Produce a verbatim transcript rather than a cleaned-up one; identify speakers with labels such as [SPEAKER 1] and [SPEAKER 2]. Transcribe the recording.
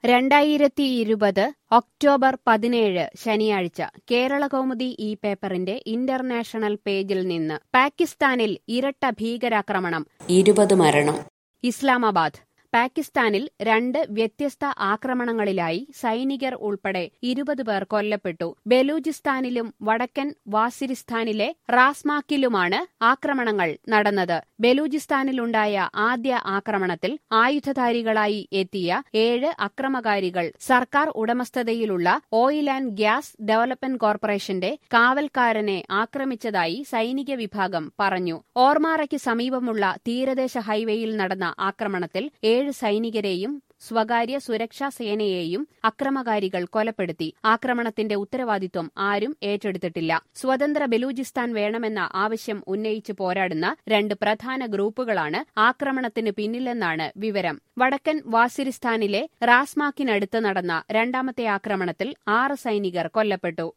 [SPEAKER 1] രണ്ടായിരത്തി ഇരുപത് ഒക്ടോബർ പതിനേഴ് ശനിയാഴ്ച കേരളകൗമുദി ഈ പേപ്പറിന്റെ ഇന്റർനാഷണൽ പേജിൽ നിന്ന് പാകിസ്ഥാനിൽ ഇരട്ട ഭീകരാക്രമണം, ഇരുപത് മരണം. ഇസ്ലാമാബാദ്. പാകിസ്ഥാനിൽ രണ്ട് വ്യത്യസ്ത ആക്രമണങ്ങളിലായി സൈനികർ ഉൾപ്പെടെ ഇരുപത് പേർ കൊല്ലപ്പെട്ടു. ബലൂചിസ്ഥാനിലും വടക്കൻ വാസിരിസ്ഥാനിലെ റാസ്മാക്കിലുമാണ് ആക്രമണങ്ങൾ നടന്നത്. ബലൂചിസ്ഥാനിലുണ്ടായ ആദ്യ ആക്രമണത്തിൽ ആയുധധാരികളായി എത്തിയ ഏഴ് അക്രമകാരികൾ സർക്കാർ ഉടമസ്ഥതയിലുള്ള ഓയിൽ ആൻഡ് ഗ്യാസ് ഡെവലപ്മെന്റ് കോർപ്പറേഷന്റെ കാവൽക്കാരനെ ആക്രമിച്ചതായി സൈനിക വിഭാഗം പറഞ്ഞു. ഓർമാറയ്ക്ക് സമീപമുള്ള തീരദേശ ഹൈവേയിൽ നടന്ന ആക്രമണത്തിൽ ഏഴ് സൈനികരെയും സ്വകാര്യ സുരക്ഷാ സേനയെയും അക്രമകാരികൾ കൊലപ്പെടുത്തി. ആക്രമണത്തിന്റെ ഉത്തരവാദിത്വം ആരും ഏറ്റെടുത്തിട്ടില്ല. സ്വതന്ത്ര ബലൂചിസ്ഥാൻ വേണമെന്ന ആവശ്യം ഉന്നയിച്ച് പോരാടുന്ന രണ്ട് പ്രധാന ഗ്രൂപ്പുകളാണ് ആക്രമണത്തിന് പിന്നിലെന്നാണ് വിവരം. വടക്കൻ വാസിരിസ്ഥാനിലെ റാസ്മാക്കിനടുത്ത് നടന്ന രണ്ടാമത്തെ ആക്രമണത്തിൽ ആറ് സൈനികർ കൊല്ലപ്പെട്ടു.